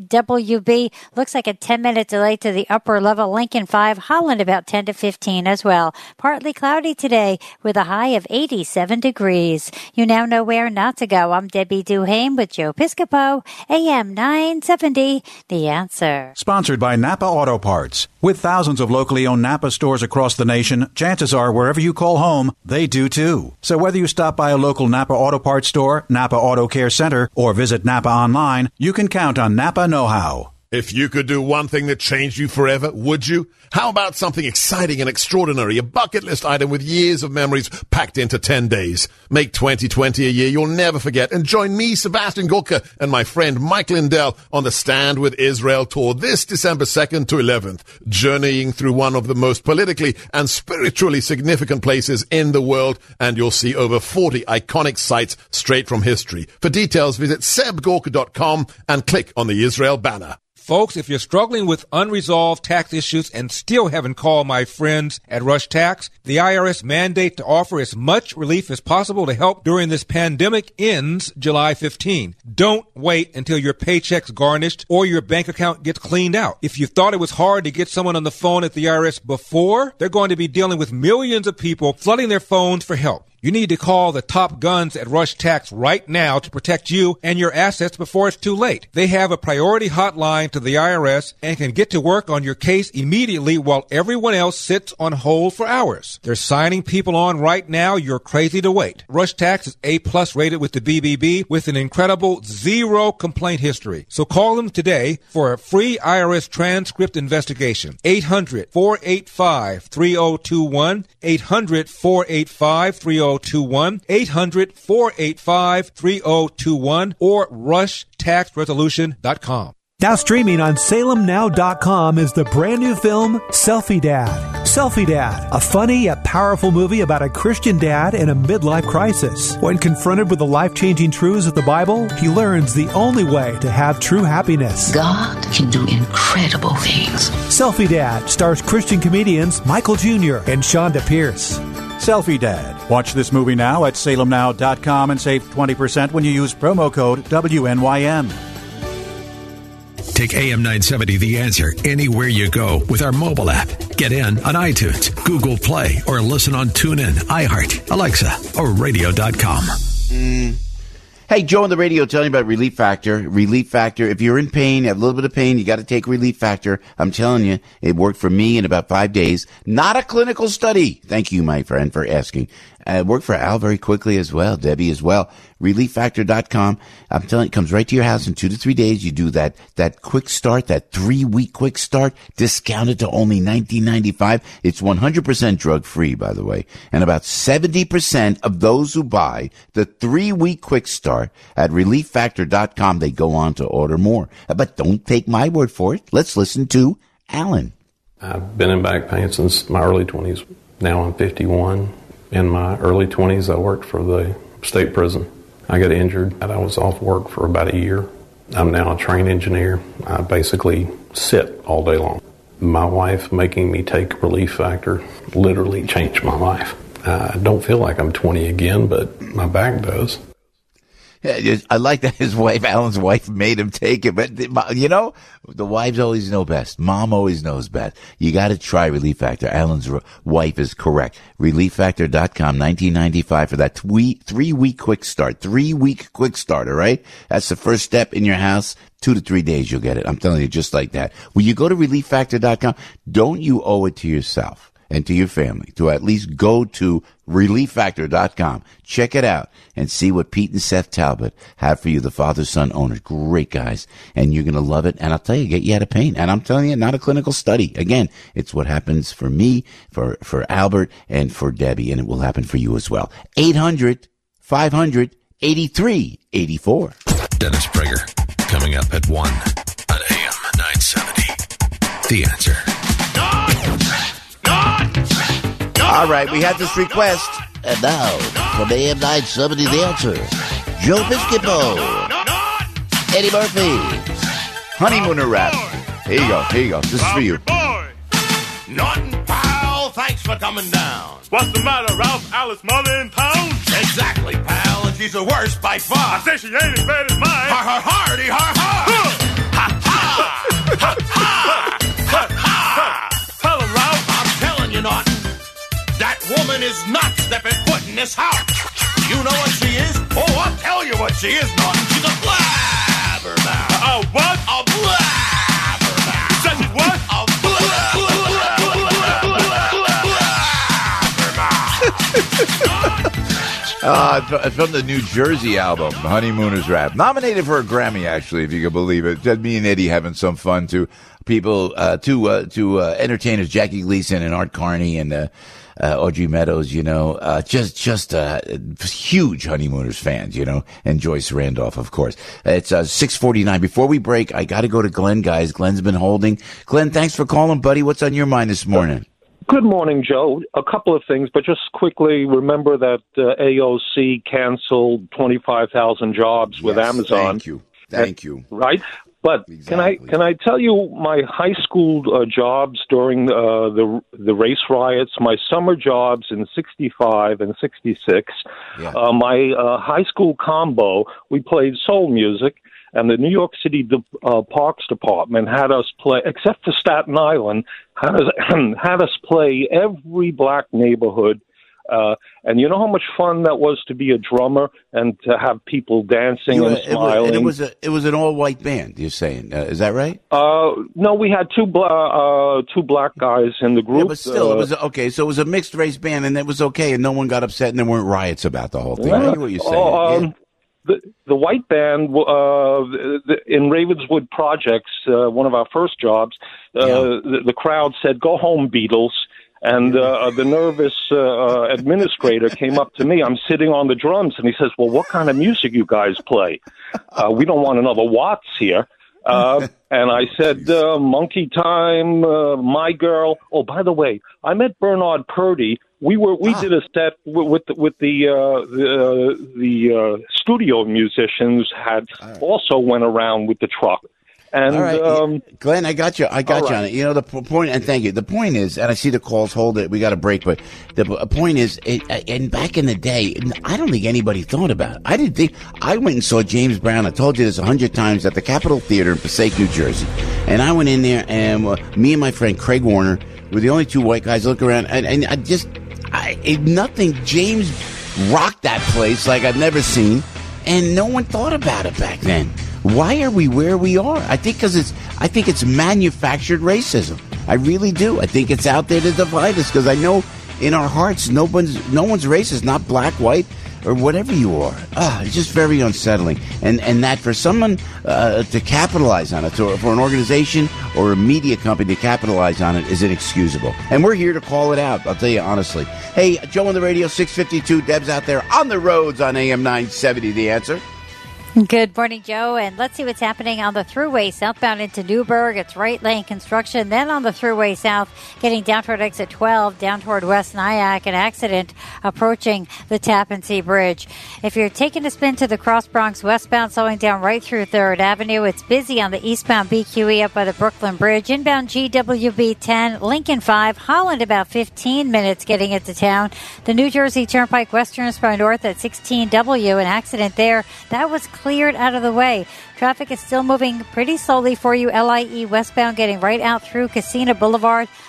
GWB, looks like a 10-minute delay to the upper level. Lincoln 5, Holland about 10 to 15 as well. Partly cloudy today with a high of 87 degrees. You now know where not to go. I'm Debbie Duhame with Joe Piscopo, AM 970, The Answer. Sponsored by Napa Auto Parts. With thousands of locally owned Napa stores across the nation, chances are wherever you call home, they do too. So whether you stop by a local Napa Auto Parts store, Napa Auto Care Center, or visit Napa online, you can count on Napa know-how. If you could do one thing that changed you forever, would you? How about something exciting and extraordinary, a bucket list item with years of memories packed into 10 days? Make 2020 a year you'll never forget, and join me, Sebastian Gorka, and my friend Mike Lindell on the Stand with Israel tour this December 2nd to 11th, journeying through one of the most politically and spiritually significant places in the world, and you'll see over 40 iconic sites straight from history. For details, visit sebgorka.com and click on the Israel banner. Folks, if you're struggling with unresolved tax issues and still haven't called my friends at Rush Tax, the IRS mandate to offer as much relief as possible to help during this pandemic ends July 15. Don't wait until your paycheck's garnished or your bank account gets cleaned out. If you thought it was hard to get someone on the phone at the IRS before, they're going to be dealing with millions of people flooding their phones for help. You need to call the top guns at Rush Tax right now to protect you and your assets before it's too late. They have a priority hotline to the IRS and can get to work on your case immediately while everyone else sits on hold for hours. They're signing people on right now. You're crazy to wait. Rush Tax is A+ rated with the BBB with an incredible 0 complaint history. So call them today for a free IRS transcript investigation. 800-485-3021. 800-485-3021. 800-485-3021 or rushtaxresolution.com. Now streaming on salemnow.com is the brand new film Selfie Dad. Selfie Dad, a funny yet powerful movie about a Christian dad in a midlife crisis. When confronted with the life-changing truths of the Bible, he learns the only way to have true happiness. God can do incredible things. Selfie Dad stars Christian comedians Michael Jr. and Shonda Pierce. Selfie Dad. Watch this movie now at salemnow.com and save 20% when you use promo code WNYM. Take AM 970 The Answer anywhere you go with our mobile app. Get in on iTunes, Google Play, or listen on TuneIn, iHeart, Alexa, or radio.com. Hey, Joe on the radio telling you about Relief Factor. Relief Factor, if you're in pain, have a little bit of pain, you got to take Relief Factor. I'm telling you, it worked for me in about 5 days. Not a clinical study. Thank you, my friend, for asking. It worked for Al very quickly as well, Debbie as well. ReliefFactor.com. I'm telling you, it comes right to your house in 2 to 3 days. You do that quick start, that 3-week quick start, discounted to only $19.95. It's 100% drug-free, by the way. And about 70% of those who buy the 3-week quick start at ReliefFactor.com, they go on to order more. But don't take my word for it. Let's listen to Alan. I've been in back pain since my early 20s. Now I'm 51. In my early 20s, I worked for the state prison. I got injured and I was off work for about a year. I'm now a trained engineer. I basically sit all day long. My wife making me take Relief Factor literally changed my life. I don't feel like I'm 20 again, but my back does. I like that his wife, Alan's wife, made him take it. But, you know, the wives always know best. Mom always knows best. You got to try Relief Factor. Alan's wife is correct. ReliefFactor.com, $19.95 for that 3-week quick start. 3-week quick start, all right? That's the first step in your house. 2 to 3 days you'll get it. I'm telling you, just like that. When you go to ReliefFactor.com, don't you owe it to yourself and to your family to at least go to ReliefFactor.com. Check it out and see what Pete and Seth Talbot have for you, the father-son owners. Great guys. And you're going to love it. And I'll tell you, get you out of pain. And I'm telling you, not a clinical study. Again, it's what happens for me, for Albert, and for Debbie. And it will happen for you as well. 800-500-8384. Dennis Prager, coming up at 1 on AM 970. The Answer. All right, we had this request. And now, from AM 970, The Answer, Joe Piscopo, Eddie Murphy, Honeymooner rap. Here you go. This is for you. Norton pal, thanks for coming down. What's the matter, Ralph? Alice mother in town? Exactly, pal, and she's the worst by far. I say she ain't as bad as mine. Ha ha hardy, ha ha. Ha ha. Ha ha. Ha ha. Tell him, Ralph. I'm telling you, Norton. That woman is not stepping foot in this house. You know what she is? Oh, I'll tell you what she is, Norton. She's a blabbermouth. A what? A blabbermouth. You said she's what? A blabbermouth. From the New Jersey album, Honeymooners Rap. Nominated for a Grammy, actually, if you can believe it. Just me and Eddie having some fun, too. People, two entertainers, Jackie Gleason and Art Carney and, Audrey Meadows, you know, just huge Honeymooners fans, you know, and Joyce Randolph, of course. It's 6:49. Before we break, I got to go to Glenn, guys. Glenn's been holding. Glenn, thanks for calling, buddy. What's on your mind this morning? Good morning, Joe. A couple of things, but just quickly remember that AOC canceled 25,000 jobs with Amazon. Thank you. Right? But exactly. Can I tell you my high school jobs during the race riots? My summer jobs in '65 and '66. Yeah. My high school combo, we played soul music, and the New York City Parks Department had us play, except for Staten Island, had us play every black neighborhood. And you know how much fun that was to be a drummer and to have people dancing and smiling. It was an all white band. You're saying, is that right? No, we had two black guys in the group. Yeah, but still, it was okay. So it was a mixed race band, and it was okay, and no one got upset, and there weren't riots about the whole thing. I hear what you're saying. The white band in Ravenswood Projects, one of our first jobs, the crowd said, "Go home, Beatles." And the nervous administrator came up to me. I'm sitting on the drums, and he says, "Well, what kind of music you guys play? We don't want another Watts here." And I said, "Monkey Time, My Girl." Oh, by the way, I met Bernard Purdy. We did a set with the studio musicians had also went around with the truck. And, all right, Glenn, I got you. On it. You know, the point, and thank you. The point is, and I see the calls, hold it, we got a break, but the point is, and back in the day, I don't think anybody thought about it. I went and saw James Brown, I told you this 100 times, at the Capitol Theater in Passaic, New Jersey. And I went in there, and me and my friend Craig Warner were the only two white guys. Look around, and nothing, James rocked that place like I've never seen, and no one thought about it back then. Why are we where we are? I think it's manufactured racism. I really do. I think it's out there to divide us, because I know in our hearts no one's racist, not black, white, or whatever you are. It's just very unsettling. And that for someone to capitalize on it, for an organization or a media company to capitalize on it, is inexcusable. And we're here to call it out, I'll tell you honestly. Hey, Joe on the radio, 652. Deb's out there on the roads on AM 970, The Answer. Good morning, Joe, and let's see what's happening on the Thruway southbound into Newburgh. It's right lane construction. Then on the Thruway south, getting down toward exit 12, down toward West Nyack, an accident approaching the Tappan Zee Bridge. If you're taking a spin to the Cross Bronx westbound, slowing down right through 3rd Avenue, it's busy on the eastbound BQE up by the Brooklyn Bridge. Inbound GWB 10, Lincoln 5, Holland about 15 minutes getting into town. The New Jersey Turnpike Western Spur North at 16W, an accident there. That was cleared out of the way. Traffic is still moving pretty slowly for you. LIE westbound getting right out through Casino Boulevard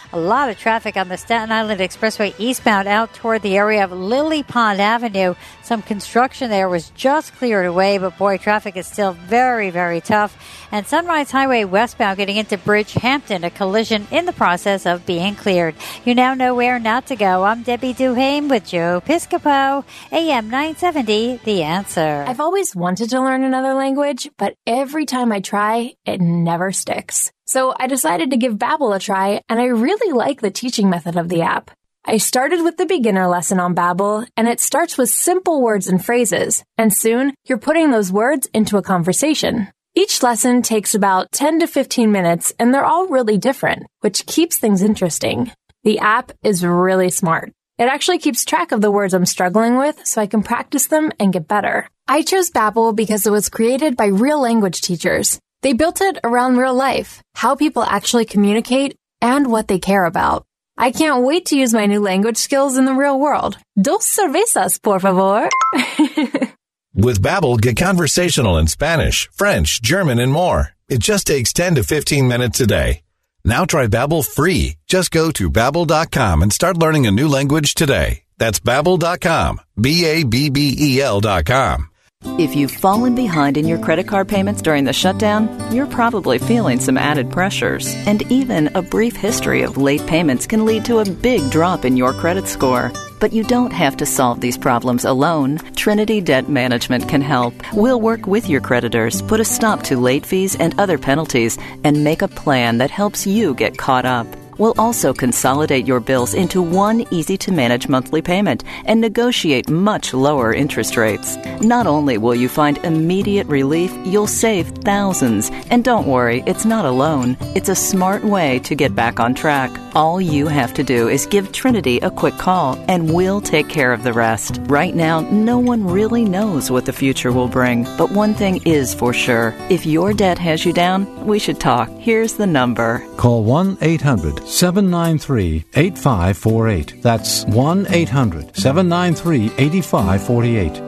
A lot of traffic on the Staten Island Expressway eastbound out toward the area of Lily Pond Avenue. Some construction there was just cleared away, but boy, traffic is still very, very tough. And Sunrise Highway westbound getting into Bridgehampton, a collision in the process of being cleared. You now know where not to go. I'm Debbie Duhame with Joe Piscopo, AM 970, The Answer. I've always wanted to learn another language, but every time I try, it never sticks. So I decided to give Babbel a try, and I really like the teaching method of the app. I started with the beginner lesson on Babbel, and it starts with simple words and phrases, and soon you're putting those words into a conversation. Each lesson takes about 10 to 15 minutes, and they're all really different, which keeps things interesting. The app is really smart. It actually keeps track of the words I'm struggling with so I can practice them and get better. I chose Babbel because it was created by real language teachers. They built it around real life, how people actually communicate, and what they care about. I can't wait to use my new language skills in the real world. Dos cervezas, por favor. With Babbel, get conversational in Spanish, French, German, and more. It just takes 10 to 15 minutes a day. Now try Babbel free. Just go to Babbel.com and start learning a new language today. That's Babbel.com. Babbel.com. If you've fallen behind in your credit card payments during the shutdown, you're probably feeling some added pressures. And even a brief history of late payments can lead to a big drop in your credit score. But you don't have to solve these problems alone. Trinity Debt Management can help. We'll work with your creditors, put a stop to late fees and other penalties, and make a plan that helps you get caught up. We'll also consolidate your bills into one easy-to-manage monthly payment and negotiate much lower interest rates. Not only will you find immediate relief, you'll save thousands. And don't worry, it's not alone. It's a smart way to get back on track. All you have to do is give Trinity a quick call, and we'll take care of the rest. Right now, no one really knows what the future will bring, but one thing is for sure. If your debt has you down, we should talk. Here's the number. Call 1-800-793-8548. That's 1-800-793-8548.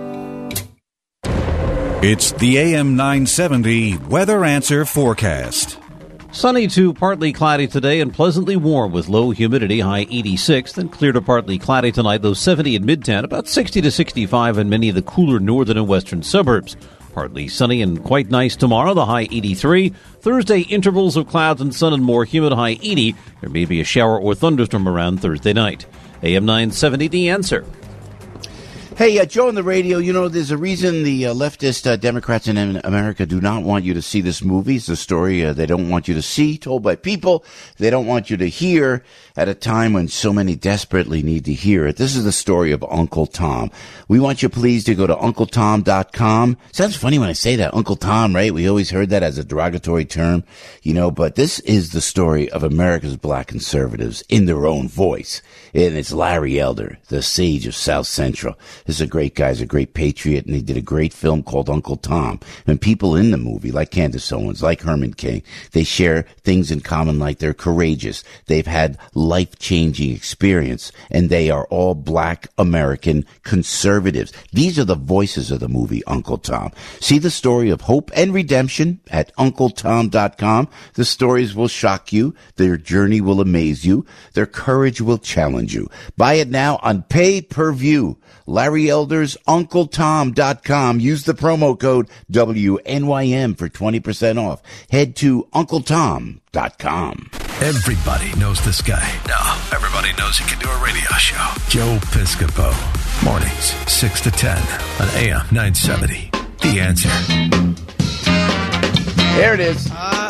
It's the AM 970 Weather Answer Forecast. Sunny to partly cloudy today and pleasantly warm with low humidity, high 86, then clear to partly cloudy tonight, low 70 in Midtown, about 60 to 65 in many of the cooler northern and western suburbs. Partly sunny and quite nice tomorrow, the high 83. Thursday, intervals of clouds and sun and more humid, high 80. There may be a shower or thunderstorm around Thursday night. AM 970, The Answer. Hey, Joe on the radio, you know, there's a reason the leftist Democrats in America do not want you to see this movie. It's a story they don't want you to see, told by people they don't want you to hear at a time when so many desperately need to hear it. This is the story of Uncle Tom. We want you please to go to UncleTom.com. Sounds funny when I say that, Uncle Tom, right? We always heard that as a derogatory term, you know, but this is the story of America's black conservatives in their own voice. And it's Larry Elder, the sage of South Central. This is a great guy. He's a great patriot, and he did a great film called Uncle Tom. And people in the movie, like Candace Owens, like Herman Cain, they share things in common, like they're courageous. They've had life-changing experience, and they are all black American conservatives. These are the voices of the movie Uncle Tom. See the story of hope and redemption at UncleTom.com. The stories will shock you. Their journey will amaze you. Their courage will challenge you. Buy it now on pay-per-view. Larry Elder's UncleTom.com. Use the promo code WNYM for 20% off. Head to UncleTom.com. Everybody knows this guy. No, everybody knows he can do a radio show. Joe Piscopo. Mornings, 6 to 10 on AM 970. The Answer. There it is.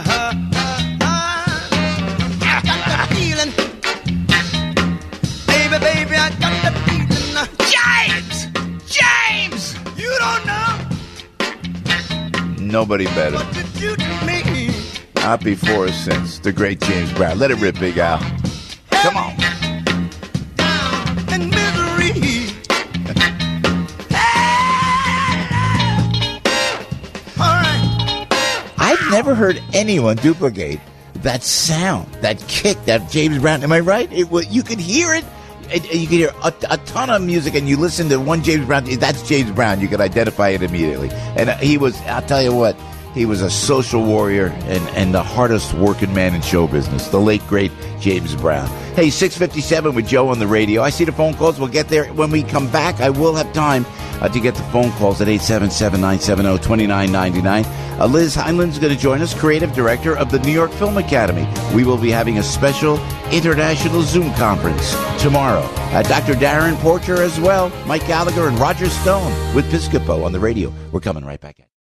Baby, I got the feeling. James, you don't know. Nobody better. What did you do me? Not before or since. The great James Brown. Let it rip, Big Al. Come on. In misery. All right. I've never heard anyone duplicate that sound, that kick, that James Brown. Am I right? You could hear it. You can hear a ton of music, and you listen to one James Brown. That's James Brown. You can identify it immediately. And he was, I'll tell you what, He was a social warrior and the hardest working man in show business, the late, great James Brown. Hey, 6:57 with Joe on the radio. I see the phone calls. We'll get there. When we come back, I will have time to get the phone calls at 877-970-2999. Liz Heinlen's going to join us, creative director of the New York Film Academy. We will be having a special international Zoom conference tomorrow. Dr. Darren Porcher as well, Mike Gallagher, and Roger Stone with Piscopo on the radio. We're coming right back at you.